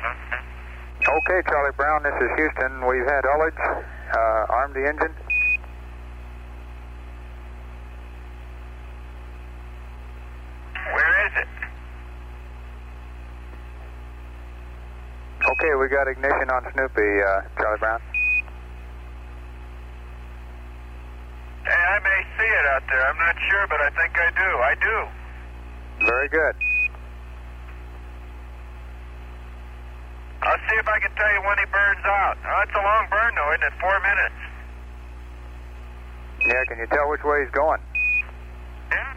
Okay, Charlie Brown, this is Houston. We've had ullage. Arm the engine. Where is it? Okay, we got ignition on Snoopy, Charlie Brown. Hey, I may see it out there. I'm not sure, but I think I do. I do. Very good. I'll see if I can tell you when he burns out. Oh, it's a long burn, though, isn't it? 4 minutes. Yeah, can you tell which way he's going? Yeah.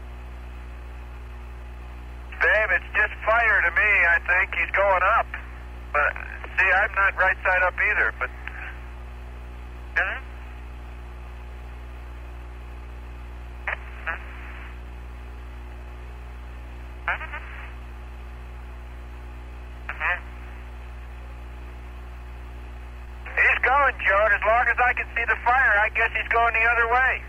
Dave, it's just fire to me. I think he's going up. But, see, I'm not right side up either, but... Yeah. He's going, Joe, and as long as I can see the fire, I guess he's going the other way.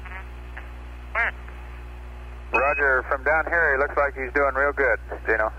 Roger, from down here, he looks like he's doing real good, Gino.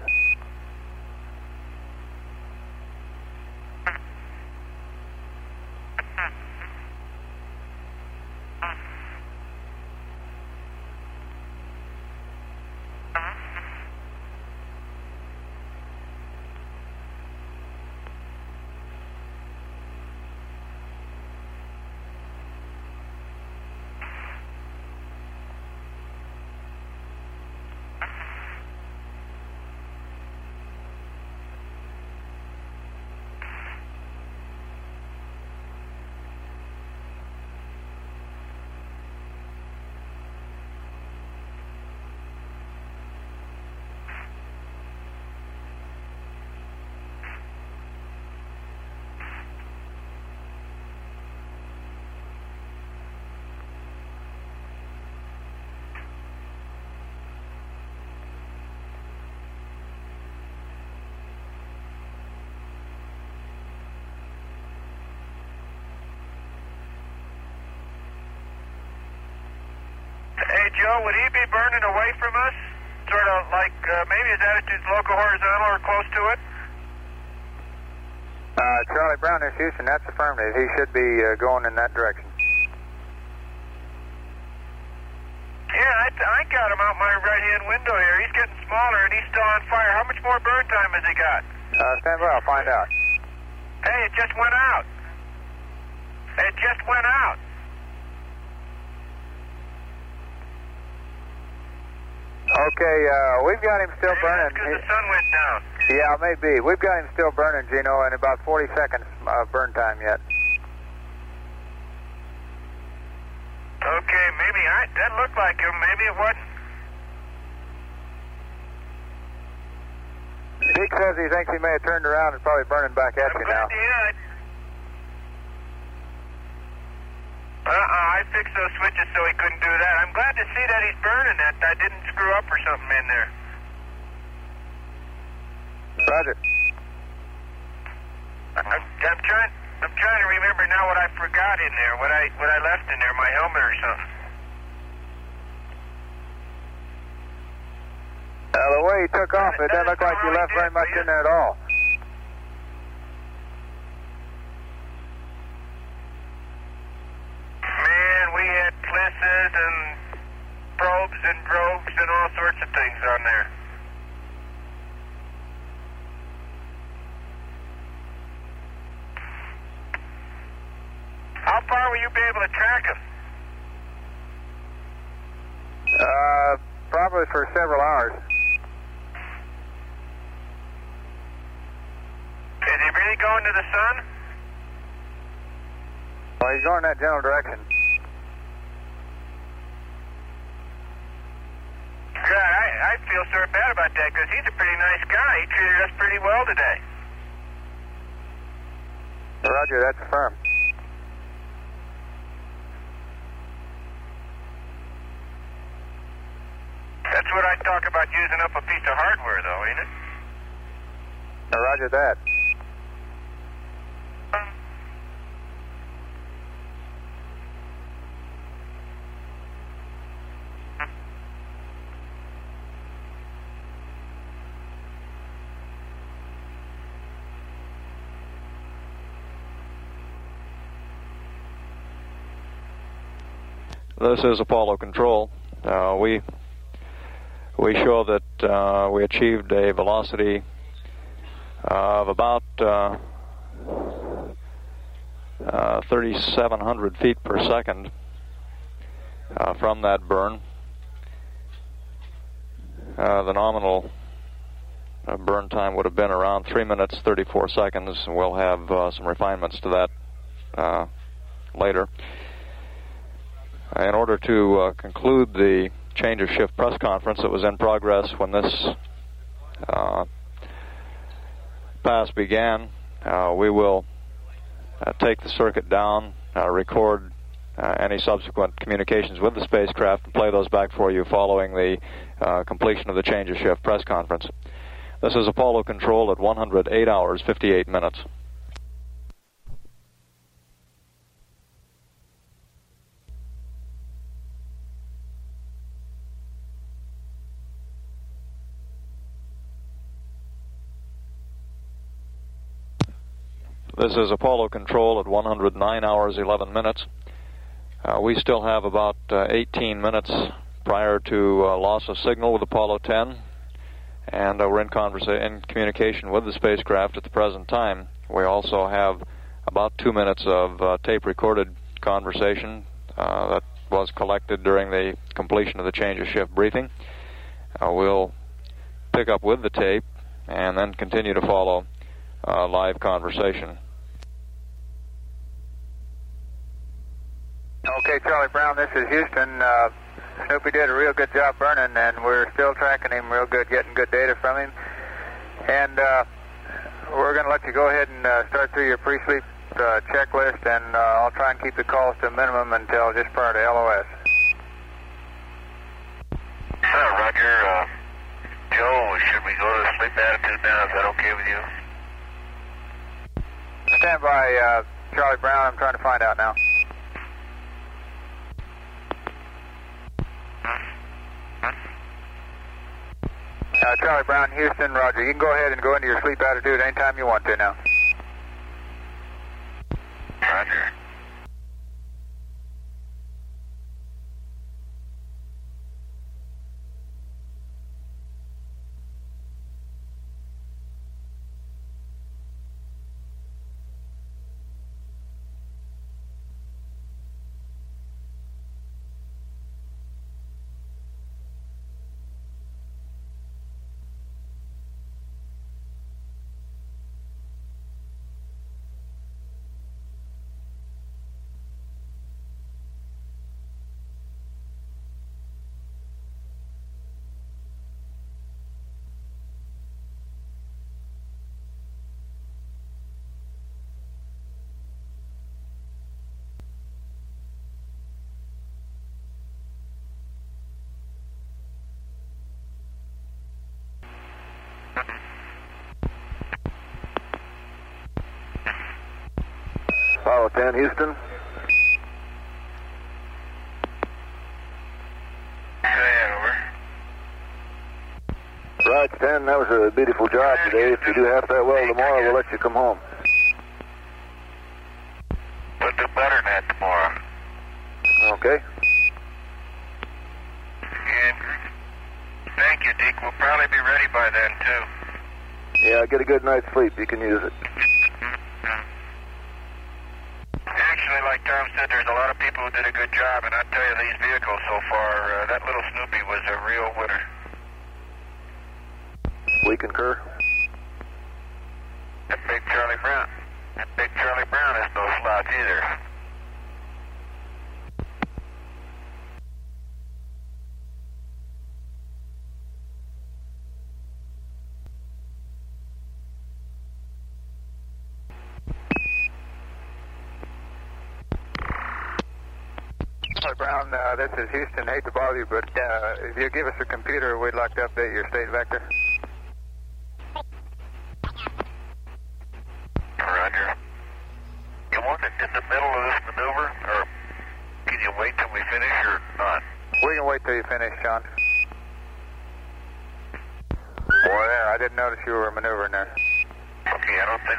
Hey, Joe, would he be burning away from us? Sort of like maybe his attitude's local horizontal or close to it? Charlie Brown, this is Houston. That's affirmative. He should be going in that direction. Yeah, I got him out my right-hand window here. He's getting smaller and he's still on fire. How much more burn time has he got? Stand by, I'll find out. Hey, it just went out. It just went out. Okay, we've got him still Maybe burning. that's because the sun went down. Yeah, maybe. We've got him still burning, Gino, and about 40 seconds burn time yet. Okay, maybe that looked like him. Maybe it wasn't. Dick says he thinks he may have turned around and probably burning back at you now. I'm glad to hear it. I fixed those switches so he couldn't do that. I'm glad to see that he's burning that. I didn't screw up or something in there. Roger. I'm trying to remember now what I forgot in there, what I left in there, my helmet or something. The way he took off, it doesn't look like you left very much in there at all. Man, we had plisses and probes and drogues and all sorts of things on there. How far will you be able to track him? Probably for several hours. Is he really going to the sun? Well, he's going in that general direction. God, I feel sort of bad about that because he's a pretty nice guy. He treated us pretty well today. Roger, that's affirmed. That's what I talk about using up a piece of hardware, though, ain't it? Roger that. This is Apollo Control. We show that we achieved a velocity of about 3,700 feet per second from that burn. The nominal burn time would have been around 3 minutes 34 seconds. We'll have some refinements to that later. In order to conclude the change of shift press conference that was in progress when this pass began, we will take the circuit down, record any subsequent communications with the spacecraft, and play those back for you following the completion of the change of shift press conference. This is Apollo Control at 108 hours, 58 minutes. This is Apollo Control at 109 hours, 11 minutes. We still have about 18 minutes prior to loss of signal with Apollo 10, and we're in communication with the spacecraft at the present time. We also have about 2 minutes of tape-recorded conversation that was collected during the completion of the change of shift briefing. We'll pick up with the tape and then continue to follow live conversation. Okay, Charlie Brown, this is Houston. Snoopy did a real good job burning, and we're still tracking him real good, getting good data from him. And we're going to let you go ahead and start through your pre-sleep checklist, and I'll try and keep the calls to a minimum until just prior to LOS. Roger. Joe, should we go to sleep attitude now? Is that okay with you? Stand by, Charlie Brown. I'm trying to find out now. Charlie Brown, Houston, Roger. You can go ahead and go into your sleep attitude anytime you want to now. Roger. Apollo 10, Houston. Right, 10, that was a beautiful job today. If you do half that well tomorrow, we'll let you come home. We'll do better than that tomorrow. Okay. And thank you, Deke. We'll probably be ready by then, too. Yeah, get a good night's sleep. You can use it. Actually, like Tom said, there's a lot of people who did a good job, and I tell you, these vehicles so far, that little Snoopy was a real winner. We concur. That big Charlie Brown. That big Charlie Brown is no slouch either. Charlie Brown, this is Houston. Hate to bother you, but if you give us a computer, we'd like to update your state vector. Roger. You want it in the middle of this maneuver, or can you wait till we finish, or not? We can wait till you finish, Sean. Boy, there, I didn't notice you were maneuvering there. Okay, I don't think...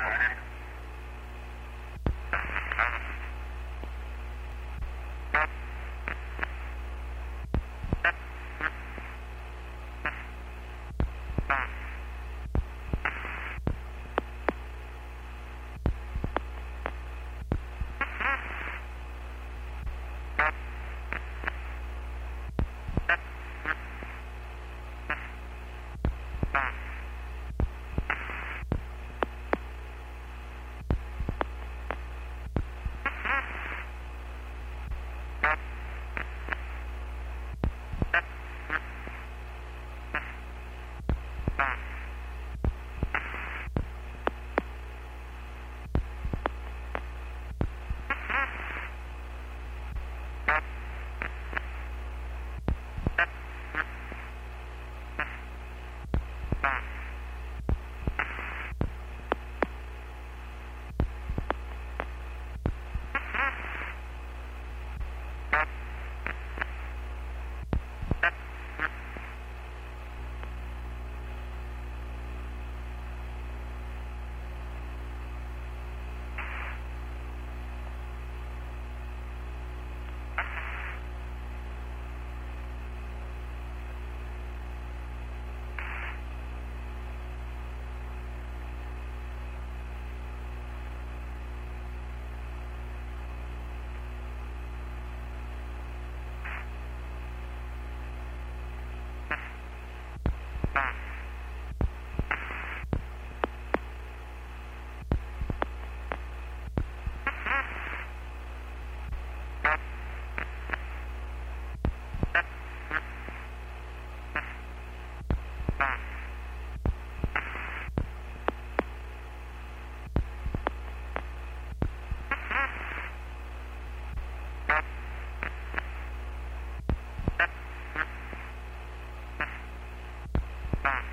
Mm-hmm.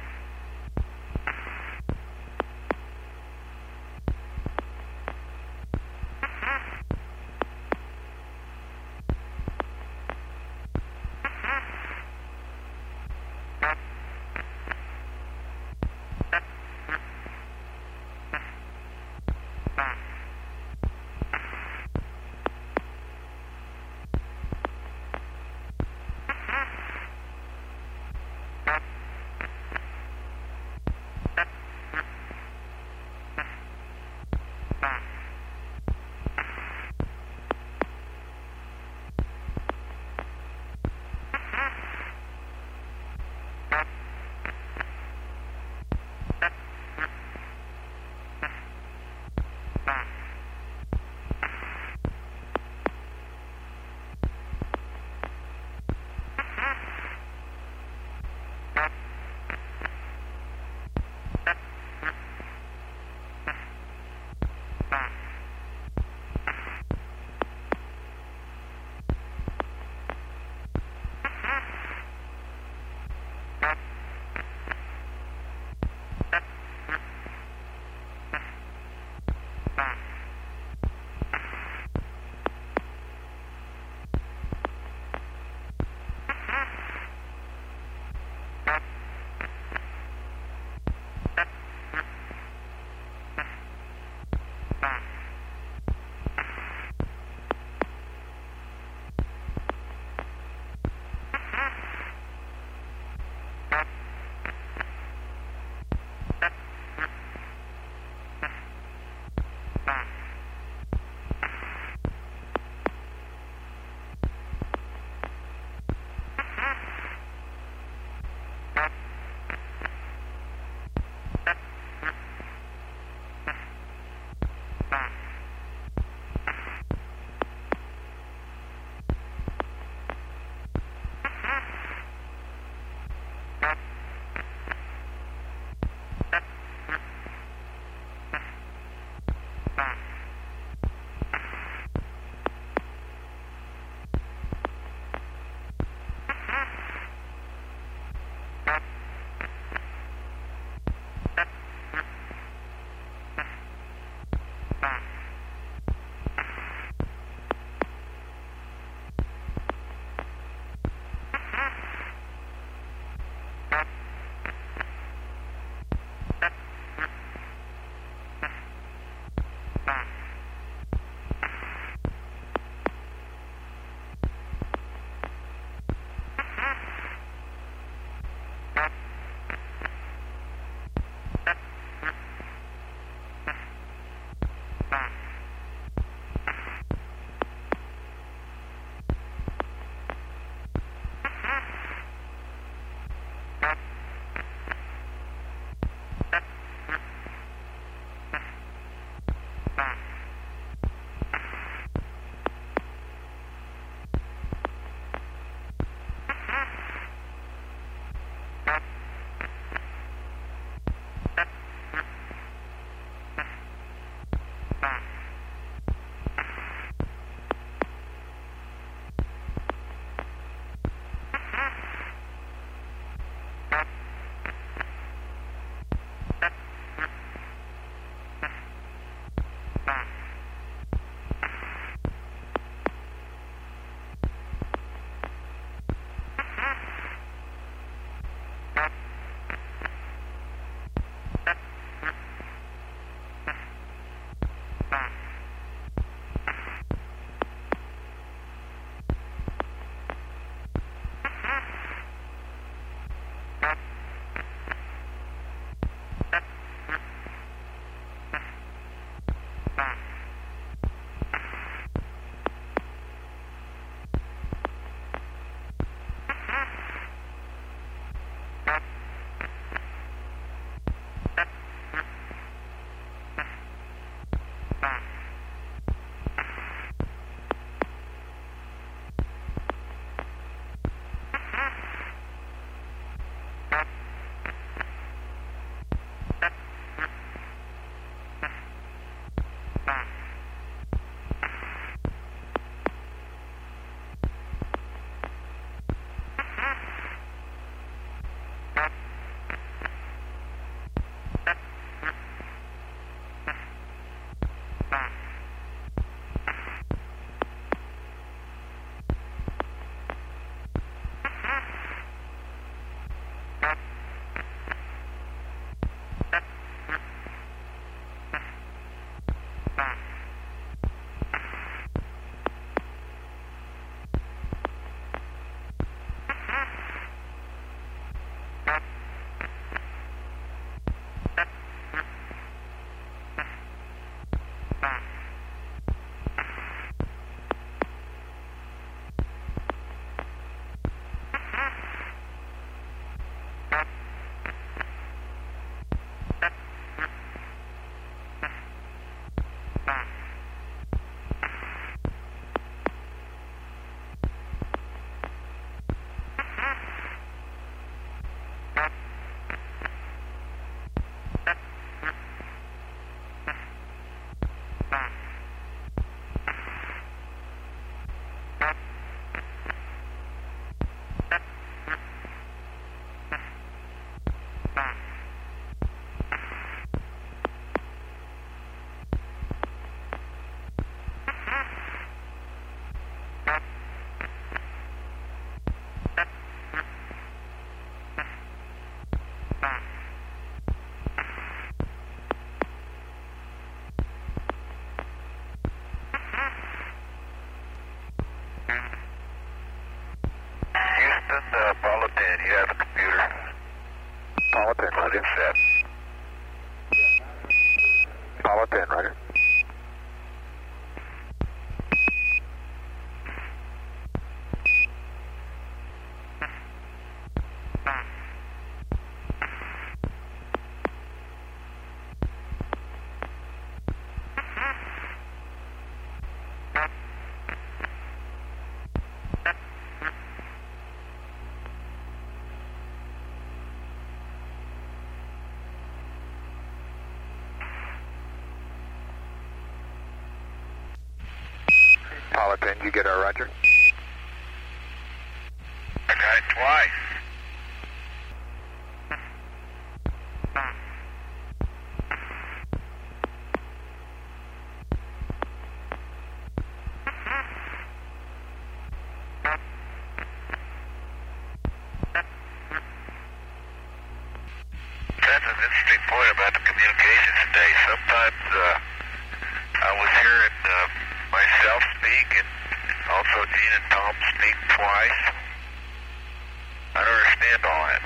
You have the computer. Apollo 10, roger. Set. Apollo 10, roger. Apollo 10, you get our roger? I got it twice. That's an interesting point about the communications today. Sometimes I was hearing myself speak and also Gene and Tom speak twice. I don't understand all that.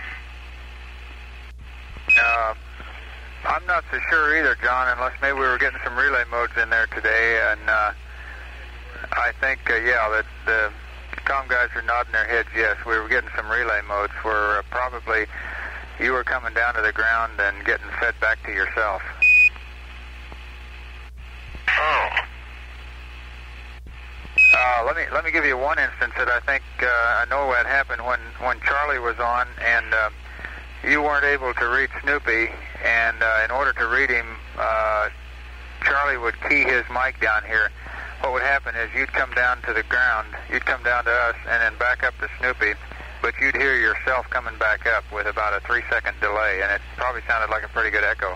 I'm not so sure either, John, unless maybe we were getting some relay modes in there today, and I think, that the comm guys are nodding their heads, yes, we were getting some relay modes where probably you were coming down to the ground and getting fed back to yourself. Oh. Let me give you one instance that I think I know what happened when Charlie was on and you weren't able to read Snoopy, and in order to read him, Charlie would key his mic down here. What would happen is you'd come down to the ground, you'd come down to us, and then back up to Snoopy, but you'd hear yourself coming back up with about a 3-second delay, and it probably sounded like a pretty good echo.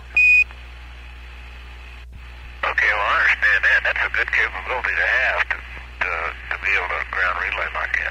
Okay, well, I understand that. That's a good capability to have to be able to ground relay like that.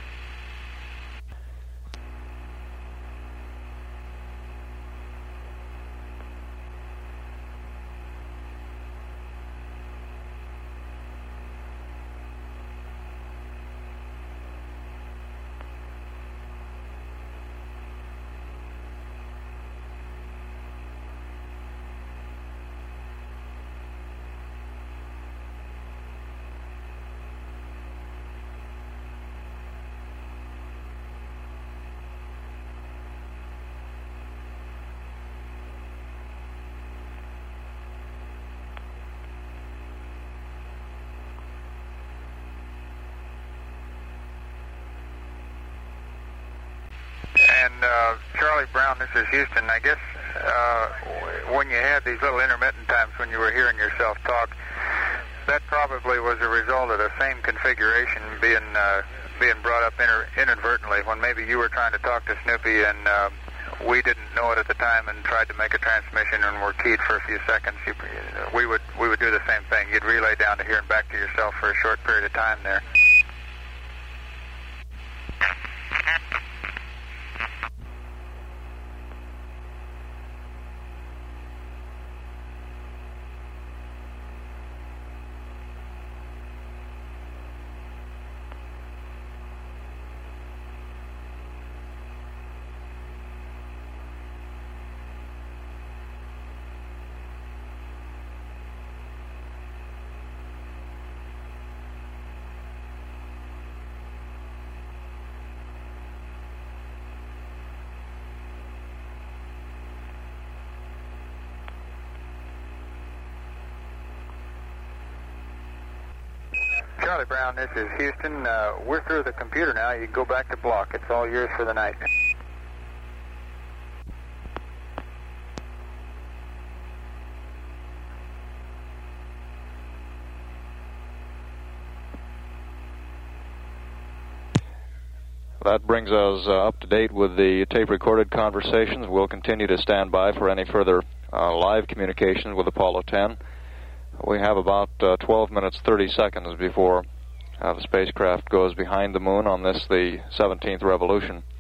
And Charlie Brown, this is Houston. I guess when you had these little intermittent times when you were hearing yourself talk, that probably was a result of the same configuration being brought up inadvertently when maybe you were trying to talk to Snoopy and we didn't know it at the time and tried to make a transmission and were keyed for a few seconds. We would do the same thing. You'd relay down to here and back to yourself for a short period of time there. Charlie Brown, this is Houston. We're through the computer now. You can go back to block. It's all yours for the night. That brings us up to date with the tape-recorded conversations. We'll continue to stand by for any further live communications with Apollo 10. We have about 12 minutes, 30 seconds before the spacecraft goes behind the moon on this, the 17th revolution.